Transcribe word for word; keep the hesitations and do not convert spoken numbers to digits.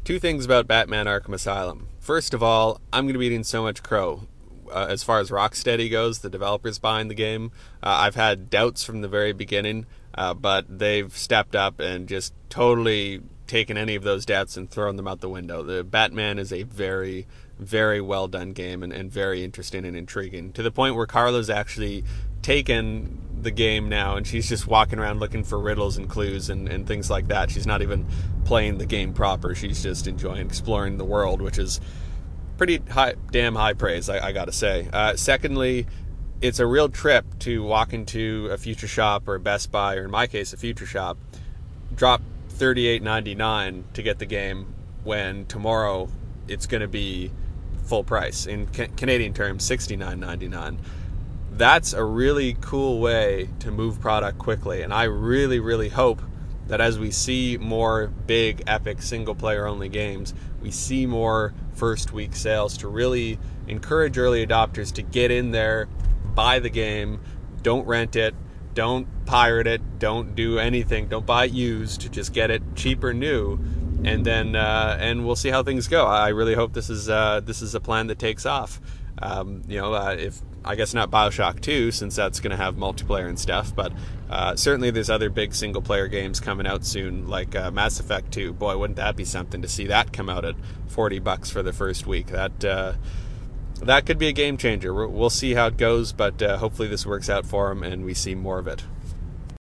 Two things about Batman Arkham Asylum. First of all, I'm going to be eating so much crow. Uh, as far as Rocksteady goes, the developers behind the game, uh, I've had doubts from the very beginning, uh, but they've stepped up and just totally taken any of those doubts and thrown them out the window. The Batman is a very, very well done game and, and very interesting and intriguing, to the point where Carla's actually taken the game now and she's just walking around looking for riddles and clues and, and things like that. She's not even playing the game proper. She's just enjoying exploring the world, which is pretty high, damn high praise, I, I gotta say. Uh, secondly, it's a real trip to walk into a Future Shop or a Best Buy, or in my case, a Future Shop, drop thirty-eight ninety-nine to get the game when tomorrow it's going to be full price. In ca- Canadian terms, sixty-nine ninety-nine. That's a really cool way to move product quickly, and I really, really hope that as we see more big, epic, single-player-only games, we see more first-week sales to really encourage early adopters to get in there, buy the game, don't rent it, don't pirate it, don't do anything, don't buy it used, just get it cheap or new, and then uh, and we'll see how things go. I really hope this is uh, this is a plan that takes off. Um, you know, uh, if I guess not BioShock two, since that's going to have multiplayer and stuff, but uh, certainly there's other big single-player games coming out soon, like uh, Mass Effect two. Boy, wouldn't that be something to see that come out at forty bucks for the first week? That uh, that could be a game changer. We'll see how it goes, but uh, hopefully this works out for them and we see more of it.